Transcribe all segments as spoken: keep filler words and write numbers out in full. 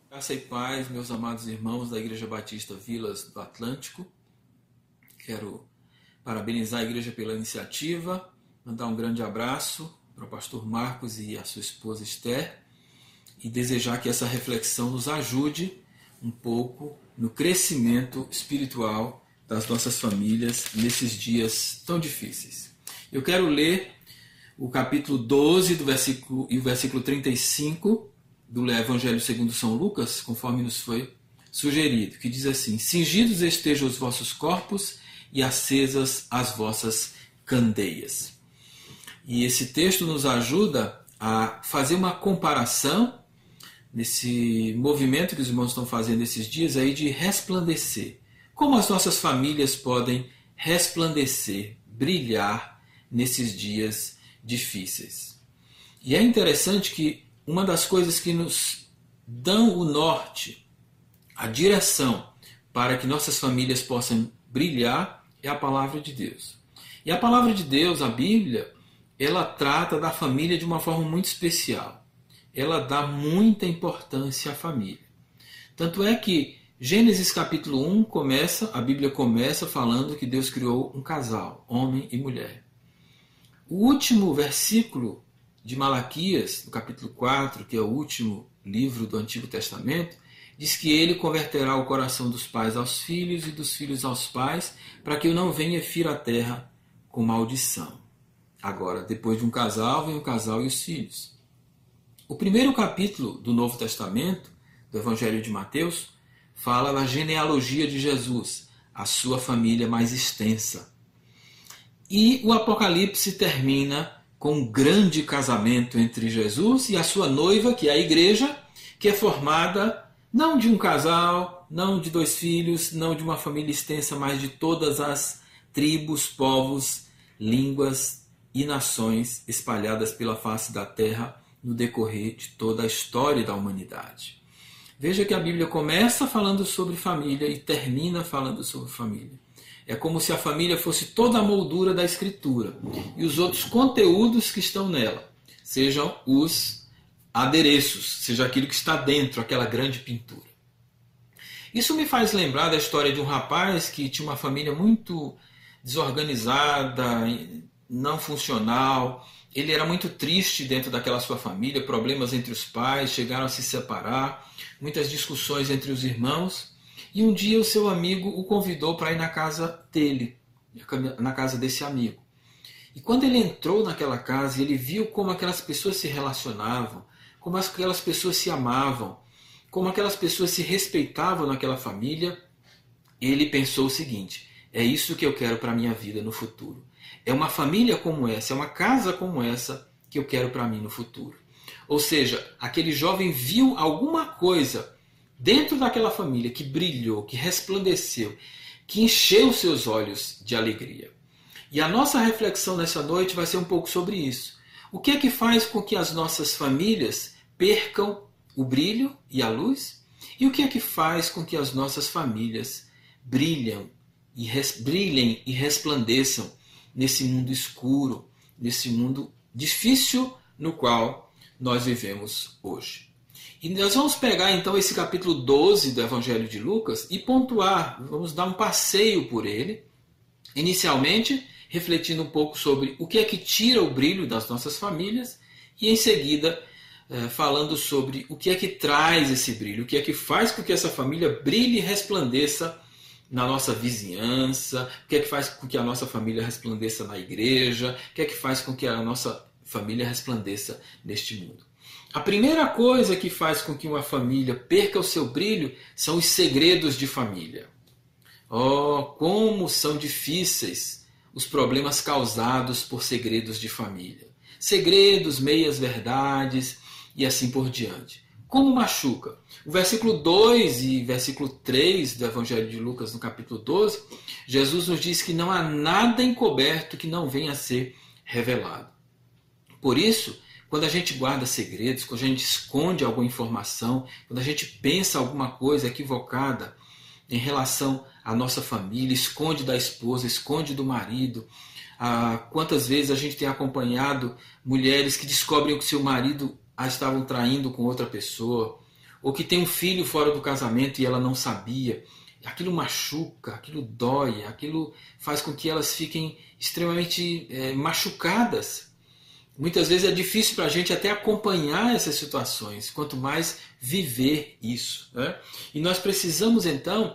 Graça e paz, meus amados irmãos da Igreja Batista Vilas do Atlântico. Quero parabenizar a igreja pela iniciativa, mandar um grande abraço para o pastor Marcos e a sua esposa Esther e desejar que essa reflexão nos ajude um pouco no crescimento espiritual das nossas famílias nesses dias tão difíceis. Eu quero ler o capítulo doze do versículo, e o versículo trinta e cinco do Evangelho segundo São Lucas, conforme nos foi sugerido, que diz assim: cingidos estejam os vossos corpos e acesas as vossas candeias. E esse texto nos ajuda a fazer uma comparação nesse movimento que os irmãos estão fazendo esses dias aí de resplandecer. Como as nossas famílias podem resplandecer, brilhar nesses dias difíceis. E é interessante que uma das coisas que nos dão o norte, a direção para que nossas famílias possam brilhar é a palavra de Deus. E a palavra de Deus, a Bíblia, ela trata da família de uma forma muito especial. Ela dá muita importância à família. Tanto é que Gênesis capítulo um começa, a Bíblia começa falando que Deus criou um casal, homem e mulher. O último versículo de Malaquias, no capítulo quatro, que é o último livro do Antigo Testamento, diz que ele converterá o coração dos pais aos filhos e dos filhos aos pais, para que eu não venha fira a terra com maldição. Agora, depois de um casal, vem o casal e os filhos. O primeiro capítulo do Novo Testamento, do Evangelho de Mateus, fala da genealogia de Jesus, a sua família mais extensa. E o Apocalipse termina com um grande casamento entre Jesus e a sua noiva, que é a igreja, que é formada não de um casal, não de dois filhos, não de uma família extensa, mas de todas as tribos, povos, línguas e nações espalhadas pela face da terra no decorrer de toda a história da humanidade. Veja que a Bíblia começa falando sobre família e termina falando sobre família. É como se a família fosse toda a moldura da Escritura e os outros conteúdos que estão nela sejam os adereços, seja aquilo que está dentro, aquela grande pintura. Isso me faz lembrar da história de um rapaz que tinha uma família muito desorganizada, não funcional. Ele era muito triste dentro daquela sua família, problemas entre os pais, chegaram a se separar, muitas discussões entre os irmãos. E um dia o seu amigo o convidou para ir na casa dele, na casa desse amigo. E quando ele entrou naquela casa, ele viu como aquelas pessoas se relacionavam, como aquelas pessoas se amavam, como aquelas pessoas se respeitavam naquela família. Ele pensou o seguinte: é isso que eu quero para a minha vida no futuro. É uma família como essa, é uma casa como essa que eu quero para mim no futuro. Ou seja, aquele jovem viu alguma coisa dentro daquela família que brilhou, que resplandeceu, que encheu seus olhos de alegria. E a nossa reflexão nessa noite vai ser um pouco sobre isso. O que é que faz com que as nossas famílias percam o brilho e a luz? E o que é que faz com que as nossas famílias brilham e res, brilhem e resplandeçam nesse mundo escuro, nesse mundo difícil no qual nós vivemos hoje? E nós vamos pegar então esse capítulo doze do Evangelho de Lucas e pontuar, vamos dar um passeio por ele, inicialmente refletindo um pouco sobre o que é que tira o brilho das nossas famílias e em seguida falando sobre o que é que traz esse brilho, o que é que faz com que essa família brilhe e resplandeça na nossa vizinhança, o que é que faz com que a nossa família resplandeça na igreja, o que é que faz com que a nossa família resplandeça neste mundo. A primeira coisa que faz com que uma família perca o seu brilho são os segredos de família. Oh, como são difíceis os problemas causados por segredos de família. Segredos, meias-verdades e assim por diante. Como machuca? O versículo dois e versículo três do Evangelho de Lucas, no capítulo doze, Jesus nos diz que não há nada encoberto que não venha a ser revelado. Por isso, quando a gente guarda segredos, quando a gente esconde alguma informação, quando a gente pensa alguma coisa equivocada em relação à nossa família, esconde da esposa, esconde do marido. Ah, quantas vezes a gente tem acompanhado mulheres que descobrem que seu marido a estavam traindo com outra pessoa, ou que tem um filho fora do casamento e ela não sabia. Aquilo machuca, aquilo dói, aquilo faz com que elas fiquem extremamente é, machucadas. Muitas vezes é difícil para a gente até acompanhar essas situações, quanto mais viver isso, né? E nós precisamos então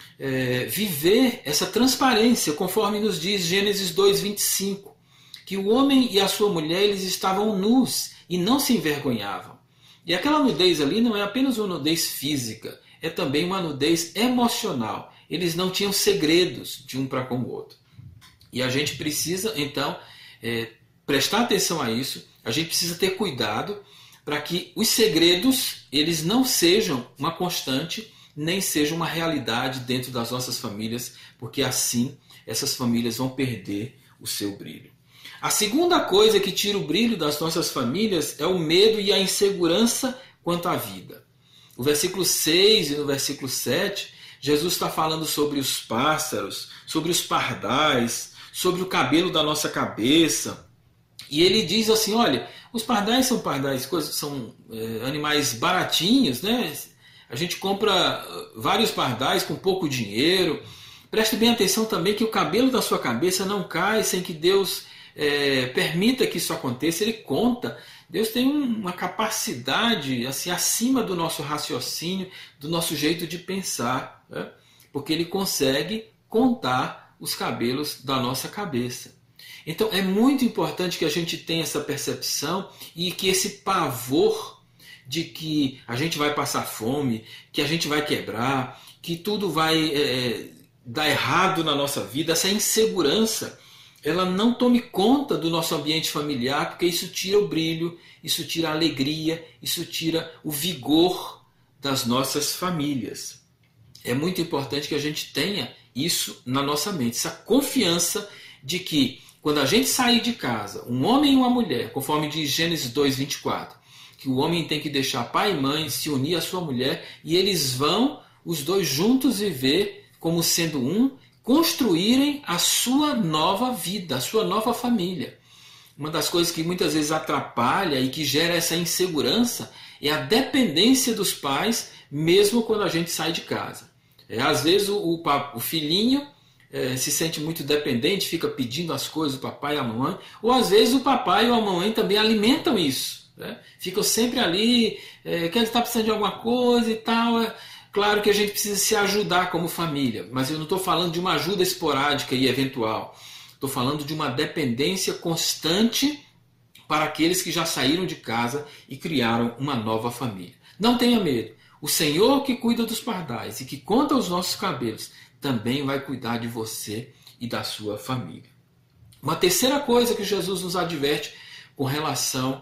é, viver essa transparência, conforme nos diz Gênesis dois, vinte e cinco, que o homem e a sua mulher eles estavam nus e não se envergonhavam. E aquela nudez ali não é apenas uma nudez física, é também uma nudez emocional. Eles não tinham segredos de um para com o outro. E a gente precisa então é, prestar atenção a isso, a gente precisa ter cuidado para que os segredos eles não sejam uma constante, nem sejam uma realidade dentro das nossas famílias, porque assim essas famílias vão perder o seu brilho. A segunda coisa que tira o brilho das nossas famílias é o medo e a insegurança quanto à vida. No versículo seis e no versículo sete, Jesus está falando sobre os pássaros, sobre os pardais, sobre o cabelo da nossa cabeça. E ele diz assim, olha, os pardais são pardais, coisas, são é, animais baratinhos, né? A gente compra vários pardais com pouco dinheiro. Preste bem atenção também que o cabelo da sua cabeça não cai sem que Deus é, permita que isso aconteça. Ele conta. Deus tem uma capacidade assim, acima do nosso raciocínio, do nosso jeito de pensar, né? Porque Ele consegue contar os cabelos da nossa cabeça. Então é muito importante que a gente tenha essa percepção e que esse pavor de que a gente vai passar fome, que a gente vai quebrar, que tudo vai é, dar errado na nossa vida, essa insegurança, ela não tome conta do nosso ambiente familiar, porque isso tira o brilho, isso tira a alegria, isso tira o vigor das nossas famílias. É muito importante que a gente tenha isso na nossa mente, essa confiança de que quando a gente sair de casa, um homem e uma mulher, conforme diz Gênesis dois, vinte e quatro, que o homem tem que deixar pai e mãe, se unir à sua mulher, e eles vão, os dois juntos, viver como sendo um, construírem a sua nova vida, a sua nova família. Uma das coisas que muitas vezes atrapalha e que gera essa insegurança é a dependência dos pais, mesmo quando a gente sai de casa. É, às vezes o, o, o filhinho é, se sente muito dependente, fica pedindo as coisas do papai e a mamãe, ou às vezes o papai ou a mamãe também alimentam isso. Né? Ficam sempre ali, é, que ele está precisando de alguma coisa e tal. É, claro que a gente precisa se ajudar como família, mas eu não estou falando de uma ajuda esporádica e eventual. Estou falando de uma dependência constante para aqueles que já saíram de casa e criaram uma nova família. Não tenha medo. O Senhor que cuida dos pardais e que conta os nossos cabelos também vai cuidar de você e da sua família. Uma terceira coisa que Jesus nos adverte com relação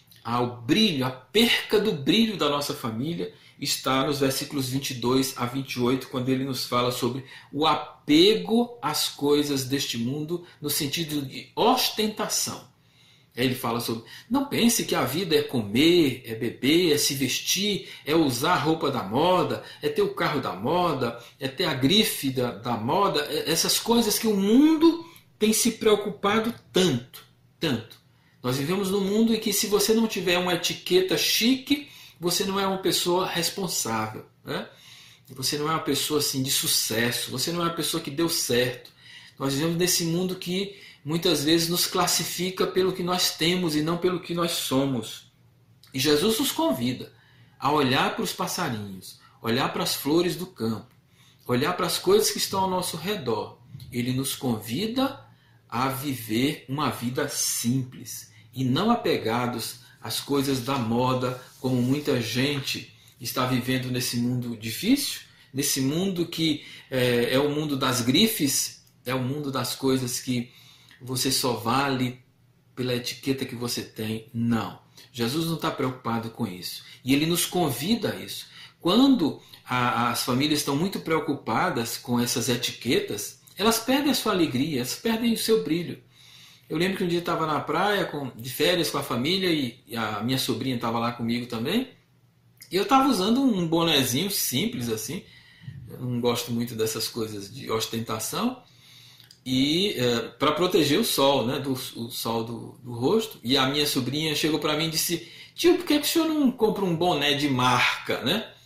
ao brilho, a perca do brilho da nossa família, está nos versículos vinte e dois a vinte e oito, quando ele nos fala sobre o apego às coisas deste mundo, no sentido de ostentação. Ele fala sobre, não pense que a vida é comer, é beber, é se vestir, é usar a roupa da moda, é ter o carro da moda, é ter a grife da, da moda, essas coisas que o mundo tem se preocupado tanto, tanto. Nós vivemos num mundo em que se você não tiver uma etiqueta chique, você não é uma pessoa responsável, né? Você não é uma pessoa assim, de sucesso, você não é uma pessoa que deu certo. Nós vivemos nesse mundo que muitas vezes nos classifica pelo que nós temos e não pelo que nós somos. E Jesus nos convida a olhar para os passarinhos, olhar para as flores do campo, olhar para as coisas que estão ao nosso redor. Ele nos convida a viver uma vida simples e não apegados às coisas da moda, como muita gente está vivendo nesse mundo difícil, nesse mundo que é, é o mundo das grifes, é o mundo das coisas que você só vale pela etiqueta que você tem. Não. Jesus não está preocupado com isso. E ele nos convida a isso. Quando a, as famílias estão muito preocupadas com essas etiquetas, elas perdem a sua alegria, elas perdem o seu brilho. Eu lembro que um dia eu estava na praia, com, de férias com a família, e, e a minha sobrinha estava lá comigo também. E eu estava usando um bonezinho simples assim. Eu não gosto muito dessas coisas de ostentação. E é, para proteger o sol, né, do o sol do, do rosto. E a minha sobrinha chegou para mim e disse: tio, por que, que o senhor não compra um boné de marca, né?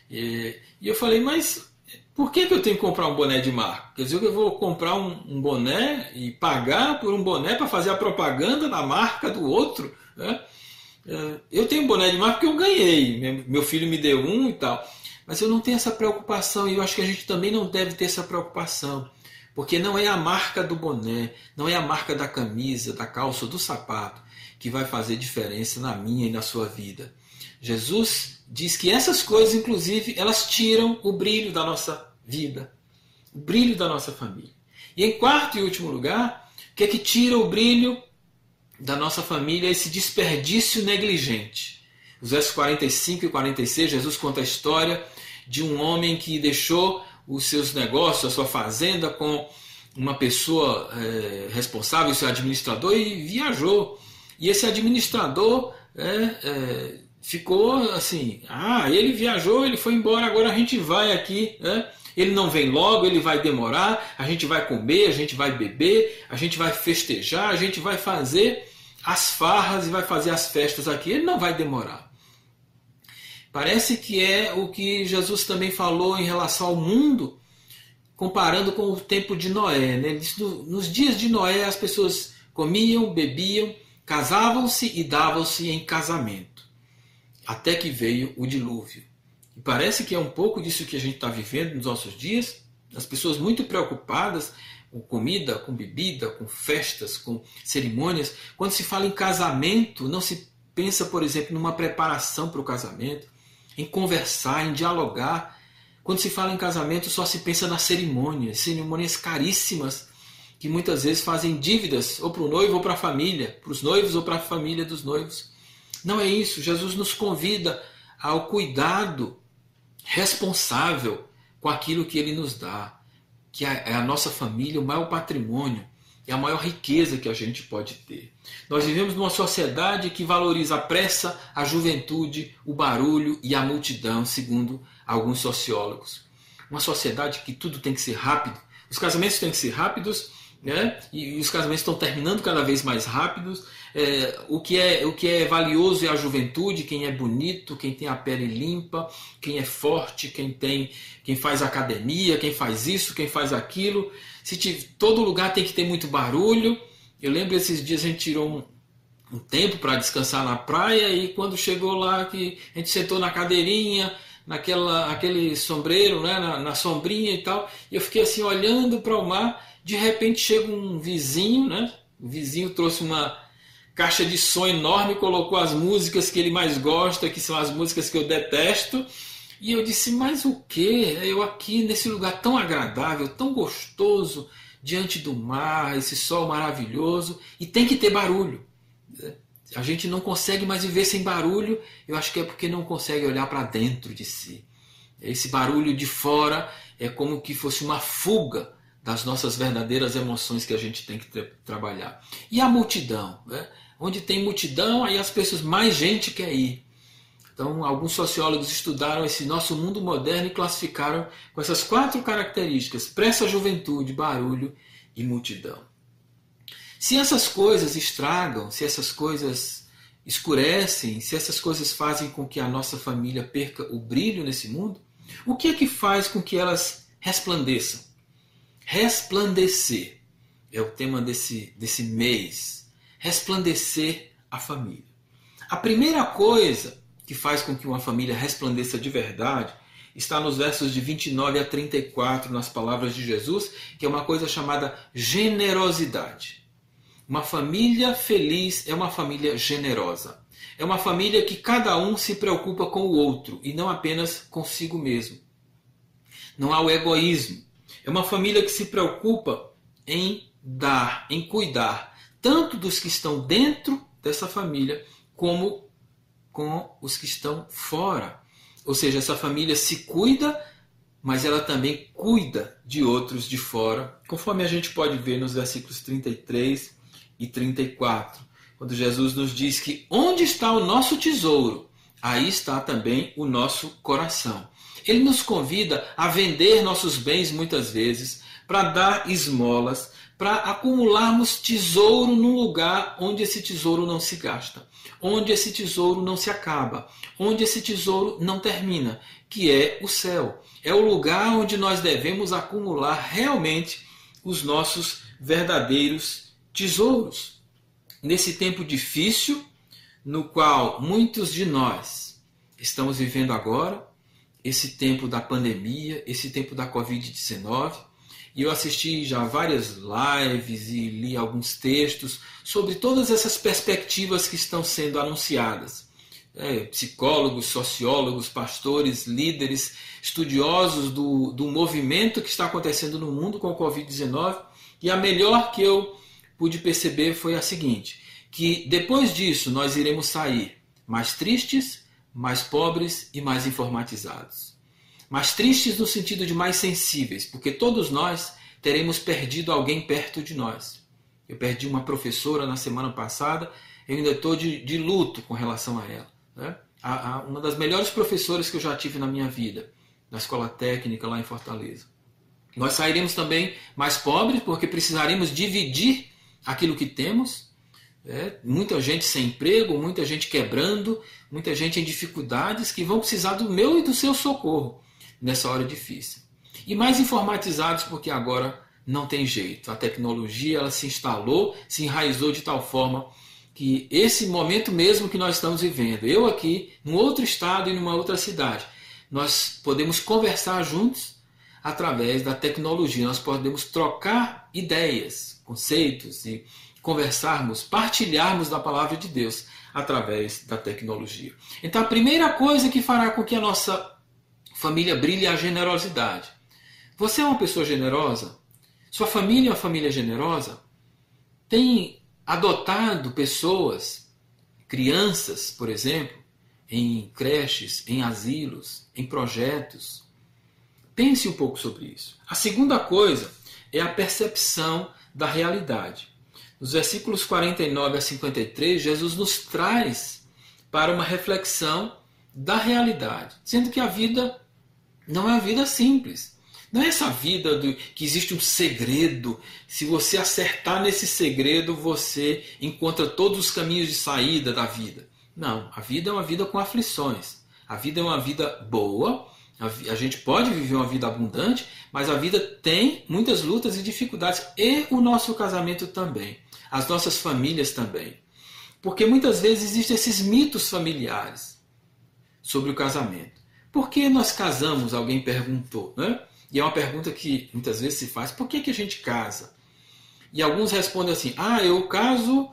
E, e eu falei, mas por que, que eu tenho que comprar um boné de marca? Quer dizer que eu vou comprar um, um boné e pagar por um boné para fazer a propaganda da marca do outro? Né? Eu tenho um boné de marca porque eu ganhei, meu filho me deu um e tal. Mas eu não tenho essa preocupação e eu acho que a gente também não deve ter essa preocupação. Porque não é a marca do boné, não é a marca da camisa, da calça ou do sapato que vai fazer diferença na minha e na sua vida. Jesus diz que essas coisas, inclusive, elas tiram o brilho da nossa vida, o brilho da nossa família. E em quarto e último lugar, o que é que tira o brilho da nossa família? Esse desperdício negligente. Os versos quarenta e cinco e quarenta e seis, Jesus conta a história de um homem que deixou os seus negócios, a sua fazenda com uma pessoa é, responsável, seu administrador, e viajou. E esse administrador é, é, ficou assim, ah, ele viajou, ele foi embora, agora a gente vai aqui, né? Ele não vem logo, ele vai demorar, a gente vai comer, a gente vai beber, a gente vai festejar, a gente vai fazer as farras e vai fazer as festas aqui, ele não vai demorar. Parece que é o que Jesus também falou em relação ao mundo, comparando com o tempo de Noé. Né? Ele disse, nos dias de Noé as pessoas comiam, bebiam, casavam-se e davam-se em casamento, até que veio o dilúvio. E parece que é um pouco disso que a gente está vivendo nos nossos dias, as pessoas muito preocupadas com comida, com bebida, com festas, com cerimônias. Quando se fala em casamento, não se pensa, por exemplo, numa preparação para o casamento, em conversar, em dialogar. Quando se fala em casamento, só se pensa nas cerimônias, cerimônias caríssimas, que muitas vezes fazem dívidas, ou para o noivo ou para a família, para os noivos ou para a família dos noivos. Não é isso. Jesus nos convida ao cuidado responsável com aquilo que Ele nos dá, que é a nossa família, o maior patrimônio, é a maior riqueza que a gente pode ter. Nós vivemos numa sociedade que valoriza a pressa, a juventude, o barulho e a multidão, segundo alguns sociólogos. Uma sociedade que tudo tem que ser rápido. Os casamentos têm que ser rápidos, né? E os casamentos estão terminando cada vez mais rápidos. É, o, que é, o que é valioso é a juventude, quem é bonito, quem tem a pele limpa, quem é forte, quem, tem, quem faz academia, quem faz isso, quem faz aquilo. Se tiver, todo lugar tem que ter muito barulho. Eu lembro esses dias a gente tirou um, um tempo para descansar na praia e quando chegou lá que a gente sentou na cadeirinha, naquela aquele sombreiro, né, na, na sombrinha e tal, e eu fiquei assim olhando para o mar. De repente chega um vizinho, né? O vizinho trouxe uma caixa de som enorme, colocou as músicas que ele mais gosta, que são as músicas que eu detesto. E eu disse, mas o quê? Eu aqui nesse lugar tão agradável, tão gostoso, diante do mar, esse sol maravilhoso, e tem que ter barulho. A gente não consegue mais viver sem barulho, eu acho que é porque não consegue olhar para dentro de si. Esse barulho de fora é como que fosse uma fuga das nossas verdadeiras emoções que a gente tem que ter, trabalhar. E a multidão, né? Onde tem multidão, aí as pessoas, mais gente quer ir. Então, alguns sociólogos estudaram esse nosso mundo moderno e classificaram com essas quatro características: pressa, juventude, barulho e multidão. Se essas coisas estragam, se essas coisas escurecem, se essas coisas fazem com que a nossa família perca o brilho nesse mundo, o que é que faz com que elas resplandeçam? Resplandecer é o tema desse, desse mês. Resplandecer a família. A primeira coisa que faz com que uma família resplandeça de verdade está nos versos de vinte e nove a trinta e quatro, nas palavras de Jesus, que é uma coisa chamada generosidade. Uma família feliz é uma família generosa. É uma família que cada um se preocupa com o outro e não apenas consigo mesmo. Não há o egoísmo. É uma família que se preocupa em dar, em cuidar, tanto dos que estão dentro dessa família, como com os que estão fora. Ou seja, essa família se cuida, mas ela também cuida de outros de fora, conforme a gente pode ver nos versículos trinta e três e trinta e quatro, quando Jesus nos diz que onde está o nosso tesouro, aí está também o nosso coração. Ele nos convida a vender nossos bens muitas vezes, para dar esmolas, para acumularmos tesouro num lugar onde esse tesouro não se gasta, onde esse tesouro não se acaba, onde esse tesouro não termina, que é o céu. É o lugar onde nós devemos acumular realmente os nossos verdadeiros tesouros. Nesse tempo difícil, no qual muitos de nós estamos vivendo agora, esse tempo da pandemia, esse tempo da covid dezenove, e eu assisti já várias lives e li alguns textos sobre todas essas perspectivas que estão sendo anunciadas. É, psicólogos, sociólogos, pastores, líderes, estudiosos do, do movimento que está acontecendo no mundo com o covid dezenove. E a melhor que eu pude perceber foi a seguinte, que depois disso nós iremos sair mais tristes, mais pobres e mais informatizados. Mais tristes no sentido de mais sensíveis, porque todos nós teremos perdido alguém perto de nós. Eu perdi uma professora na semana passada, eu ainda estou de, de luto com relação a ela. Né? A, a, uma das melhores professoras que eu já tive na minha vida, na escola técnica lá em Fortaleza. Nós sairemos também mais pobres, porque precisaremos dividir aquilo que temos. É, muita gente sem emprego, muita gente quebrando, muita gente em dificuldades que vão precisar do meu e do seu socorro nessa hora difícil. E mais informatizados porque agora não tem jeito. A tecnologia ela se instalou, se enraizou de tal forma que esse momento mesmo que nós estamos vivendo, eu aqui, num outro estado e numa outra cidade, nós podemos conversar juntos através da tecnologia. Nós podemos trocar ideias, conceitos e conversarmos, partilharmos da palavra de Deus através da tecnologia. Então a primeira coisa que fará com que a nossa família brilhe é a generosidade. Você é uma pessoa generosa? Sua família é uma família generosa? Tem adotado pessoas, crianças, por exemplo, em creches, em asilos, em projetos? Pense um pouco sobre isso. A segunda coisa é a percepção da realidade. Nos versículos quarenta e nove a cinquenta e três, Jesus nos traz para uma reflexão da realidade, dizendo que a vida não é uma vida simples. Não é essa vida do, que existe um segredo. Se você acertar nesse segredo, você encontra todos os caminhos de saída da vida. Não, a vida é uma vida com aflições. A vida é uma vida boa. A, a gente pode viver uma vida abundante, mas a vida tem muitas lutas e dificuldades. E o nosso casamento também. As nossas famílias também. Porque muitas vezes existem esses mitos familiares sobre o casamento. Por que nós casamos? Alguém perguntou, né? E é uma pergunta que muitas vezes se faz. Por que, que a gente casa? E alguns respondem assim, ah, eu caso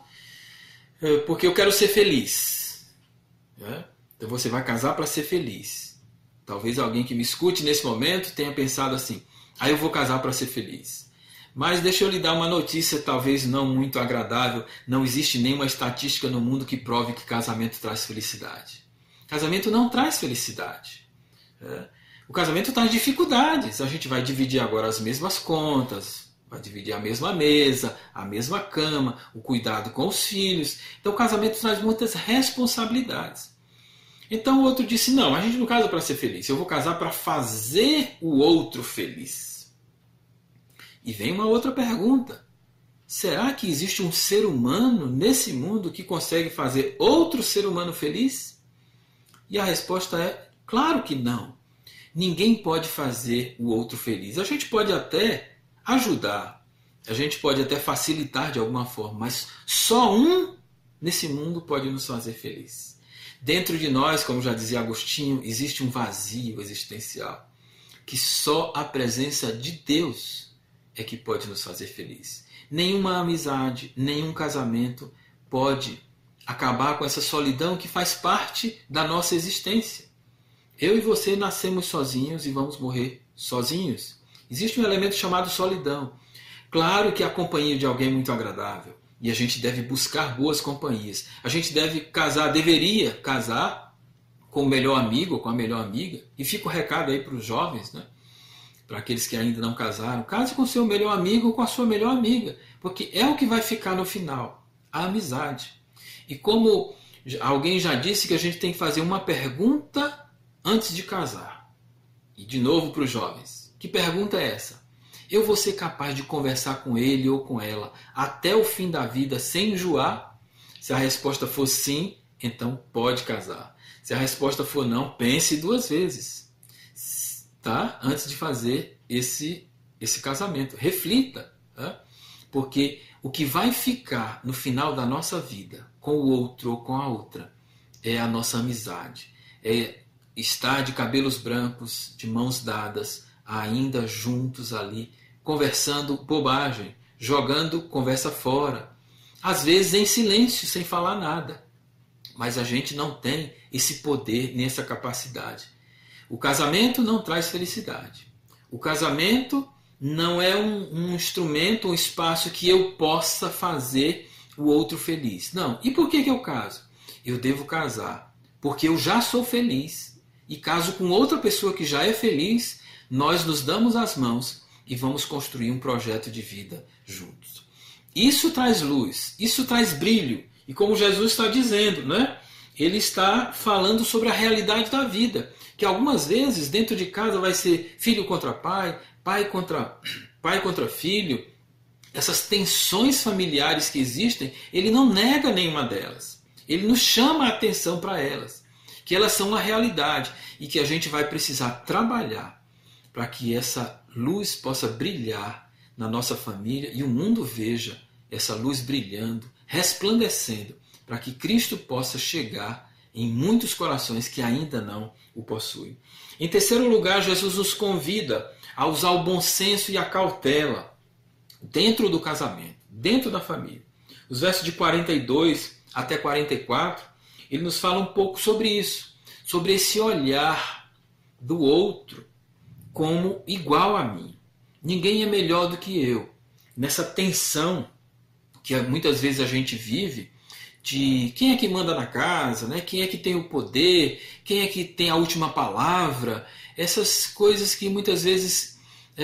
porque eu quero ser feliz. Né? Então você vai casar para ser feliz. Talvez alguém que me escute nesse momento tenha pensado assim, ah, eu vou casar para ser feliz. Mas deixa eu lhe dar uma notícia talvez não muito agradável. Não existe nenhuma estatística no mundo que prove que casamento traz felicidade. Casamento não traz felicidade. É. O casamento traz dificuldades. A gente vai dividir agora as mesmas contas, vai dividir a mesma mesa, a mesma cama, o cuidado com os filhos. Então o casamento traz muitas responsabilidades. Então o outro disse, não, a gente não casa para ser feliz, eu vou casar para fazer o outro feliz. E vem uma outra pergunta. Será que existe um ser humano nesse mundo que consegue fazer outro ser humano feliz? E a resposta é, claro que não. Ninguém pode fazer o outro feliz. A gente pode até ajudar, a gente pode até facilitar de alguma forma, mas só um nesse mundo pode nos fazer feliz. Dentro de nós, como já dizia Agostinho, existe um vazio existencial, que só a presença de Deus é que pode nos fazer feliz. Nenhuma amizade, nenhum casamento pode acabar com essa solidão que faz parte da nossa existência. Eu e você nascemos sozinhos e vamos morrer sozinhos. Existe um elemento chamado solidão. Claro que a companhia de alguém é muito agradável. E a gente deve buscar boas companhias. A gente deve casar, deveria casar com o melhor amigo ou com a melhor amiga. E fica o recado aí para os jovens, né? Para aqueles que ainda não casaram. Case com o seu melhor amigo ou com a sua melhor amiga. Porque é o que vai ficar no final. A amizade. E como alguém já disse que a gente tem que fazer uma pergunta antes de casar. E de novo para os jovens. Que pergunta é essa? Eu vou ser capaz de conversar com ele ou com ela até o fim da vida sem enjoar? Se a resposta for sim, então pode casar. Se a resposta for não, pense duas vezes, tá? Antes de fazer esse, esse casamento. Reflita, tá? Porque o que vai ficar no final da nossa vida com o outro ou com a outra é a nossa amizade. É estar de cabelos brancos, de mãos dadas, ainda juntos ali, conversando bobagem, jogando conversa fora. Às vezes em silêncio, sem falar nada. Mas a gente não tem esse poder nessa capacidade. O casamento não traz felicidade. O casamento não é um, um instrumento, um espaço que eu possa fazer o outro feliz. Não. E por que que eu caso? Eu devo casar porque eu já sou feliz e caso com outra pessoa que já é feliz, nós nos damos as mãos e vamos construir um projeto de vida juntos. Isso traz luz, isso traz brilho. E como Jesus está dizendo, né? Ele está falando sobre a realidade da vida. Que algumas vezes dentro de casa vai ser filho contra pai, pai contra, pai contra filho. Essas tensões familiares que existem, ele não nega nenhuma delas. Ele nos chama a atenção para elas. Que elas são uma realidade e que a gente vai precisar trabalhar para que essa luz possa brilhar na nossa família e o mundo veja essa luz brilhando, resplandecendo, para que Cristo possa chegar em muitos corações que ainda não o possuem. Em terceiro lugar, Jesus nos convida a usar o bom senso e a cautela dentro do casamento, dentro da família. Os versos de quarenta e dois até quarenta e quatro, ele nos fala um pouco sobre isso, sobre esse olhar do outro como igual a mim. Ninguém é melhor do que eu. Nessa tensão que muitas vezes a gente vive, de quem é que manda na casa, né? Quem é que tem o poder, quem é que tem a última palavra, essas coisas que muitas vezes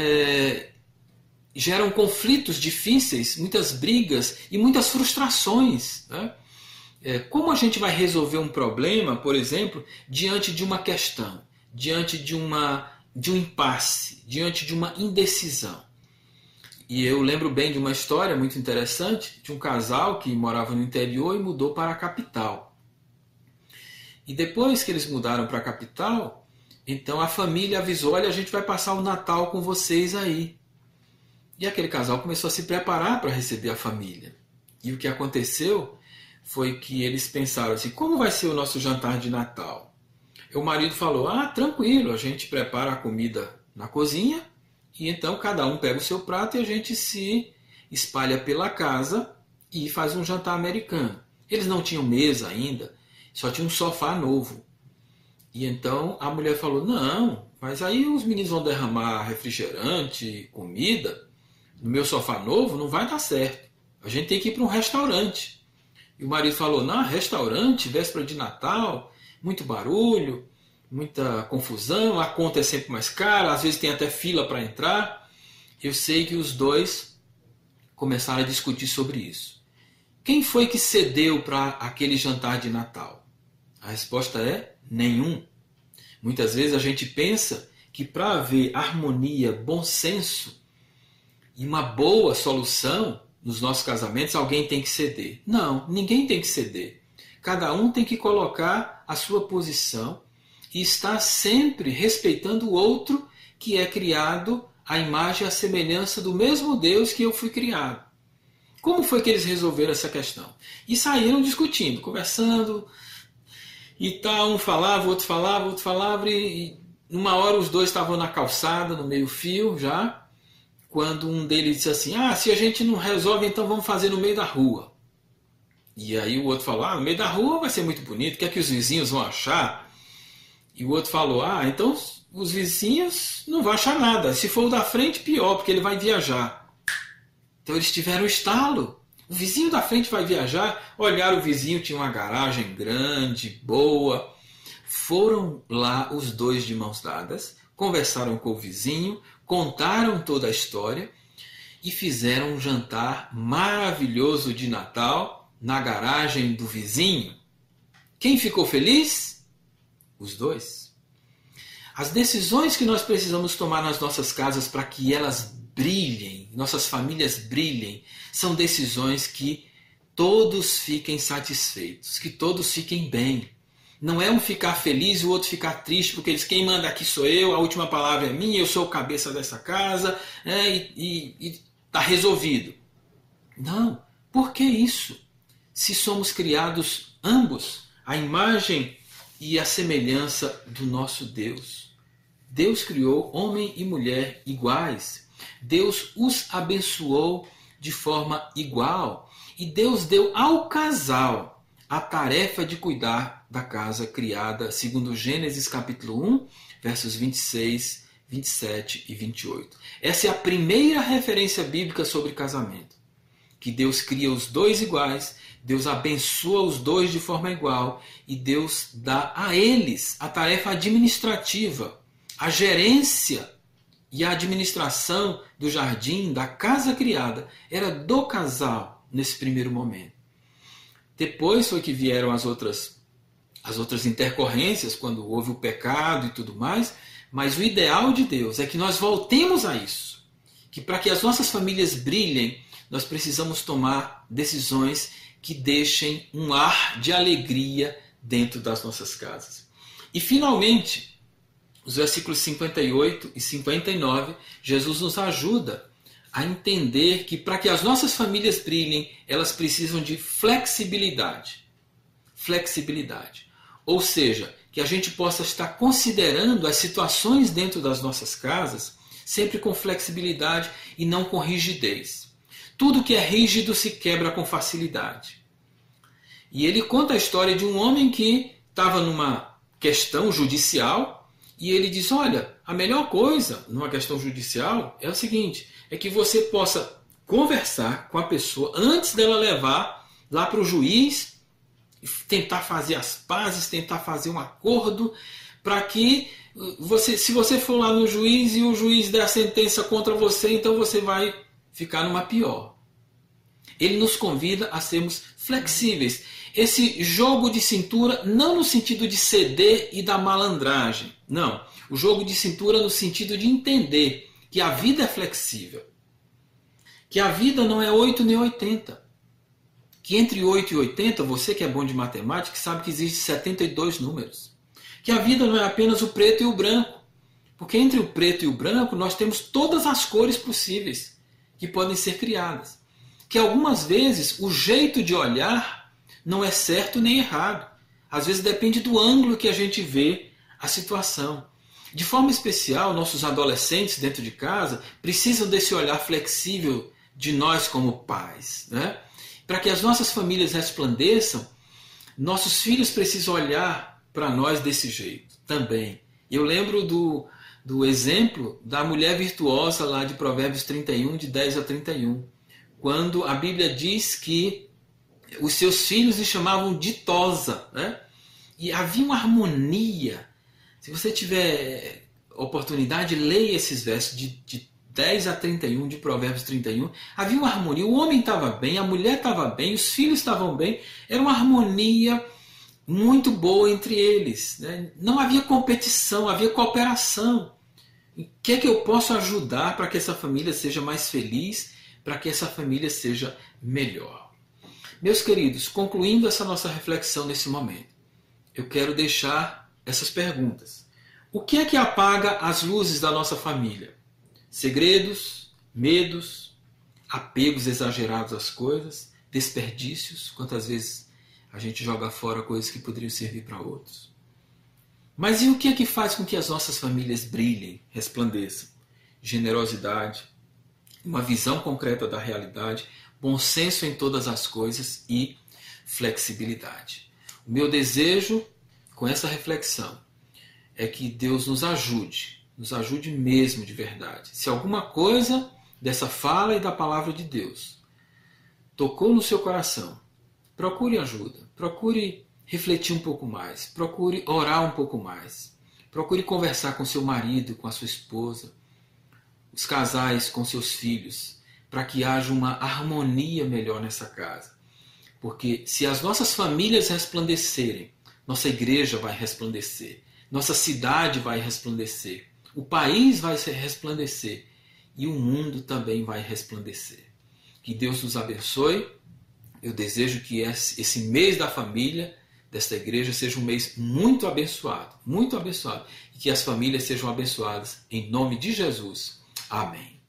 é, geram conflitos difíceis, muitas brigas e muitas frustrações. Né? É, como a gente vai resolver um problema, por exemplo, diante de uma questão, diante de, uma, de um impasse, diante de uma indecisão? E eu lembro bem de uma história muito interessante de um casal que morava no interior e mudou para a capital. E depois que eles mudaram para a capital, então a família avisou: olha, a gente vai passar o Natal com vocês aí. E aquele casal começou a se preparar para receber a família. E o que aconteceu foi que eles pensaram assim: como vai ser o nosso jantar de Natal? E o marido falou: ah, tranquilo, a gente prepara a comida na cozinha, e então cada um pega o seu prato e a gente se espalha pela casa e faz um jantar americano. Eles não tinham mesa ainda, só tinha um sofá novo. E então a mulher falou: não, mas aí os meninos vão derramar refrigerante, comida, no meu sofá novo não vai dar certo. A gente tem que ir para um restaurante. E o marido falou: não, restaurante, véspera de Natal, muito barulho, muita confusão, a conta é sempre mais cara, às vezes tem até fila para entrar. Eu sei que os dois começaram a discutir sobre isso. Quem foi que cedeu para aquele jantar de Natal? A resposta é nenhum. Muitas vezes a gente pensa que para haver harmonia, bom senso e uma boa solução nos nossos casamentos, alguém tem que ceder. Não, ninguém tem que ceder. Cada um tem que colocar a sua posição e está sempre respeitando o outro, que é criado à imagem e à semelhança do mesmo Deus que eu fui criado. Como foi que eles resolveram essa questão? E saíram discutindo, conversando, e tá, um falava, o outro falava, o outro falava, e, e numa hora os dois estavam na calçada, no meio fio já, quando um deles disse assim: ah, se a gente não resolve, então vamos fazer no meio da rua. E aí o outro falou: ah, no meio da rua vai ser muito bonito, o que é que os vizinhos vão achar? E o outro falou: ah, então os vizinhos não vão achar nada. Se for o da frente, pior, porque ele vai viajar. Então eles tiveram estalo. O vizinho da frente vai viajar. Olharam, o vizinho tinha uma garagem grande, boa. Foram lá os dois de mãos dadas, conversaram com o vizinho, contaram toda a história e fizeram um jantar maravilhoso de Natal na garagem do vizinho. Quem ficou feliz? Os dois. As decisões que nós precisamos tomar nas nossas casas para que elas brilhem, nossas famílias brilhem, são decisões que todos fiquem satisfeitos, que todos fiquem bem. Não é um ficar feliz e o outro ficar triste, porque eles, quem manda aqui sou eu, a última palavra é minha, eu sou o cabeça dessa casa, é, e está resolvido. Não, por que isso? Se somos criados ambos à imagem e à semelhança do nosso Deus. Deus criou homem e mulher iguais. Deus os abençoou de forma igual. E Deus deu ao casal a tarefa de cuidar da casa criada segundo Gênesis capítulo um, versos vinte e seis, vinte e sete e vinte e oito. Essa é a primeira referência bíblica sobre casamento. Que Deus cria os dois iguais, Deus abençoa os dois de forma igual e Deus dá a eles a tarefa administrativa, a gerência e a administração do jardim, da casa criada, era do casal nesse primeiro momento. Depois foi que vieram as outras, as outras intercorrências, quando houve o pecado e tudo mais, mas o ideal de Deus é que nós voltemos a isso. Que para que as nossas famílias brilhem, nós precisamos tomar decisões que deixem um ar de alegria dentro das nossas casas. E finalmente, os versículos cinquenta e oito e cinquenta e nove, Jesus nos ajuda a entender que para que as nossas famílias brilhem, elas precisam de flexibilidade. Flexibilidade. Ou seja, que a gente possa estar considerando as situações dentro das nossas casas sempre com flexibilidade e não com rigidez. Tudo que é rígido se quebra com facilidade. E ele conta a história de um homem que estava numa questão judicial e ele diz, olha, a melhor coisa numa questão judicial é o seguinte, é que você possa conversar com a pessoa antes dela levar lá para o juiz, tentar fazer as pazes, tentar fazer um acordo, para que, você, se você for lá no juiz e o juiz der a sentença contra você, então você vai ficar numa pior. Ele nos convida a sermos flexíveis. Esse jogo de cintura não no sentido de ceder e da malandragem. Não. O jogo de cintura no sentido de entender que a vida é flexível. Que a vida não é oito nem oitenta. Que entre oito e oitenta, você que é bom de matemática sabe que existe setenta e dois números. Que a vida não é apenas o preto e o branco. Porque entre o preto e o branco nós temos todas as cores possíveis que podem ser criadas. Que algumas vezes o jeito de olhar não é certo nem errado. Às vezes depende do ângulo que a gente vê a situação. De forma especial, nossos adolescentes dentro de casa precisam desse olhar flexível de nós como pais, né? Para que as nossas famílias resplandeçam, nossos filhos precisam olhar para nós desse jeito também. Eu lembro do, do exemplo da mulher virtuosa lá de Provérbios trinta e um, de dez a trinta e um. Quando a Bíblia diz que os seus filhos lhe chamavam ditosa, né? E havia uma harmonia. Se você tiver oportunidade, leia esses versos de, de dez a trinta e um, de Provérbios trinta e um. Havia uma harmonia, o homem estava bem, a mulher estava bem, os filhos estavam bem. Era uma harmonia muito boa entre eles, né? Não havia competição, havia cooperação. O que é que eu posso ajudar para que essa família seja mais feliz, para que essa família seja melhor? Meus queridos, concluindo essa nossa reflexão nesse momento, eu quero deixar essas perguntas. O que é que apaga as luzes da nossa família? Segredos, medos, apegos exagerados às coisas, desperdícios, quantas vezes a gente joga fora coisas que poderiam servir para outros. Mas e o que é que faz com que as nossas famílias brilhem, resplandeçam? Generosidade, uma visão concreta da realidade, bom senso em todas as coisas e flexibilidade. O meu desejo com essa reflexão é que Deus nos ajude, nos ajude mesmo de verdade. Se alguma coisa dessa fala e da palavra de Deus tocou no seu coração, procure ajuda, procure refletir um pouco mais, procure orar um pouco mais, procure conversar com seu marido, com a sua esposa, os casais com seus filhos, para que haja uma harmonia melhor nessa casa. Porque se as nossas famílias resplandecerem, nossa igreja vai resplandecer, nossa cidade vai resplandecer, o país vai resplandecer e o mundo também vai resplandecer. Que Deus nos abençoe. Eu desejo que esse mês da família desta igreja seja um mês muito abençoado, muito abençoado, e que as famílias sejam abençoadas em nome de Jesus. Amém.